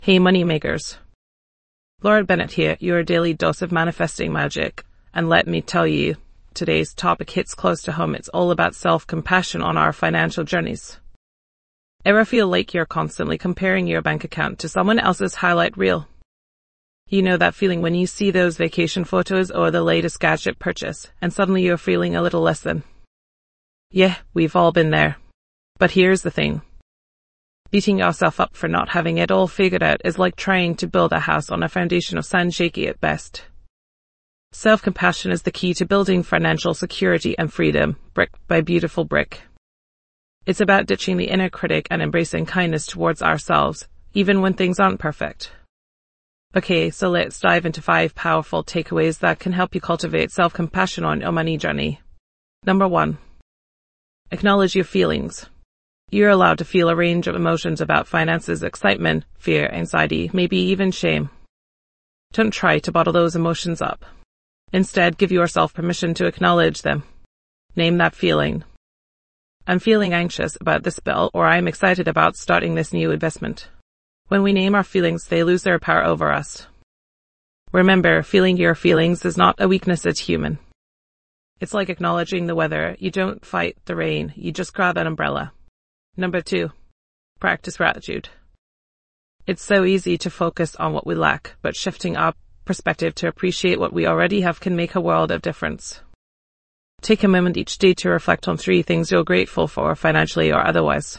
Hey moneymakers. Laura Bennett here, your daily dose of manifesting magic. And let me tell you, today's topic hits close to home. It's all about self-compassion on our financial journeys. Ever feel like you're constantly comparing your bank account to someone else's highlight reel? You know that feeling when you see those vacation photos or the latest gadget purchase, and suddenly you're feeling a little less than. Yeah, we've all been there. But here's the thing. Beating yourself up for not having it all figured out is like trying to build a house on a foundation of sand, shaky at best. Self-compassion is the key to building financial security and freedom, brick by beautiful brick. It's about ditching the inner critic and embracing kindness towards ourselves, even when things aren't perfect. Okay, so let's dive into 5 powerful takeaways that can help you cultivate self-compassion on your money journey. Number 1. Acknowledge your feelings. You're allowed to feel a range of emotions about finances: excitement, fear, anxiety, maybe even shame. Don't try to bottle those emotions up. Instead, give yourself permission to acknowledge them. Name that feeling. I'm feeling anxious about this bill, or I'm excited about starting this new investment. When we name our feelings, they lose their power over us. Remember, feeling your feelings is not a weakness, it's human. It's like acknowledging the weather. You don't fight the rain, you just grab an umbrella. Number 2. Practice gratitude. It's so easy to focus on what we lack, but shifting our perspective to appreciate what we already have can make a world of difference. Take a moment each day to reflect on 3 things you're grateful for, financially or otherwise.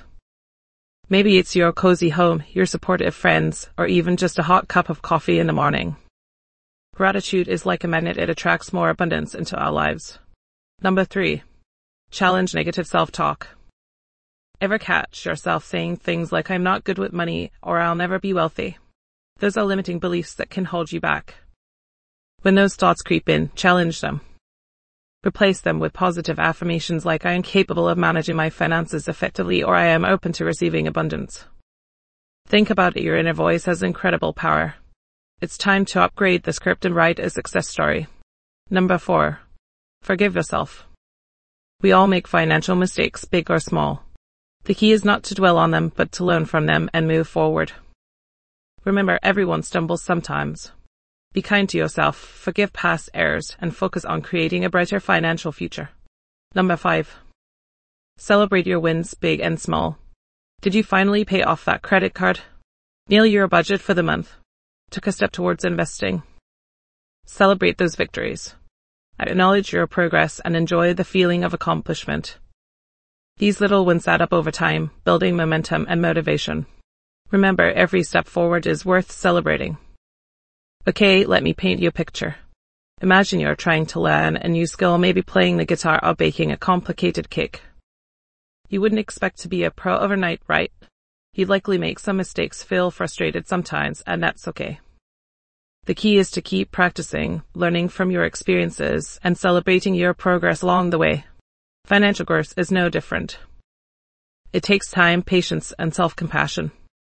Maybe it's your cozy home, your supportive friends, or even just a hot cup of coffee in the morning. Gratitude is like a magnet, it attracts more abundance into our lives. Number 3. Challenge negative self-talk. Ever catch yourself saying things like, I'm not good with money, or I'll never be wealthy? Those are limiting beliefs that can hold you back. When those thoughts creep in, challenge them. Replace them with positive affirmations like, I am capable of managing my finances effectively, or I am open to receiving abundance. Think about it, your inner voice has incredible power. It's time to upgrade the script and write a success story. Number 4. Forgive yourself. We all make financial mistakes, big or small. The key is not to dwell on them, but to learn from them and move forward. Remember, everyone stumbles sometimes. Be kind to yourself, forgive past errors, and focus on creating a brighter financial future. Number 5. Celebrate your wins, big and small. Did you finally pay off that credit card? Nail your budget for the month? Took a step towards investing? Celebrate those victories. Acknowledge your progress and enjoy the feeling of accomplishment. These little wins add up over time, building momentum and motivation. Remember, every step forward is worth celebrating. Okay, let me paint you a picture. Imagine you're trying to learn a new skill, maybe playing the guitar or baking a complicated cake. You wouldn't expect to be a pro overnight, right? You'd likely make some mistakes, feel frustrated sometimes, and that's okay. The key is to keep practicing, learning from your experiences, and celebrating your progress along the way. Financial growth is no different. It takes time, patience, and self-compassion.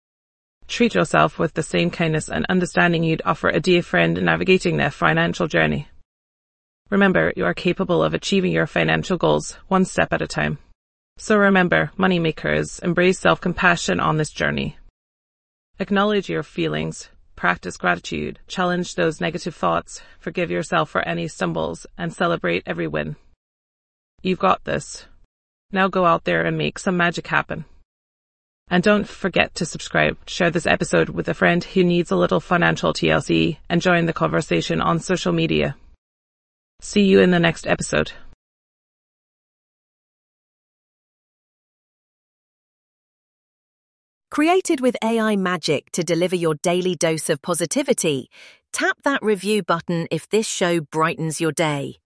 Treat yourself with the same kindness and understanding you'd offer a dear friend navigating their financial journey. Remember, you are capable of achieving your financial goals, one step at a time. So remember, moneymakers, embrace self-compassion on this journey. Acknowledge your feelings, practice gratitude, challenge those negative thoughts, forgive yourself for any stumbles, and celebrate every win. You've got this. Now go out there and make some magic happen. And don't forget to subscribe, share this episode with a friend who needs a little financial TLC, and join the conversation on social media. See you in the next episode. Created with AI magic to deliver your daily dose of positivity, tap that review button if this show brightens your day.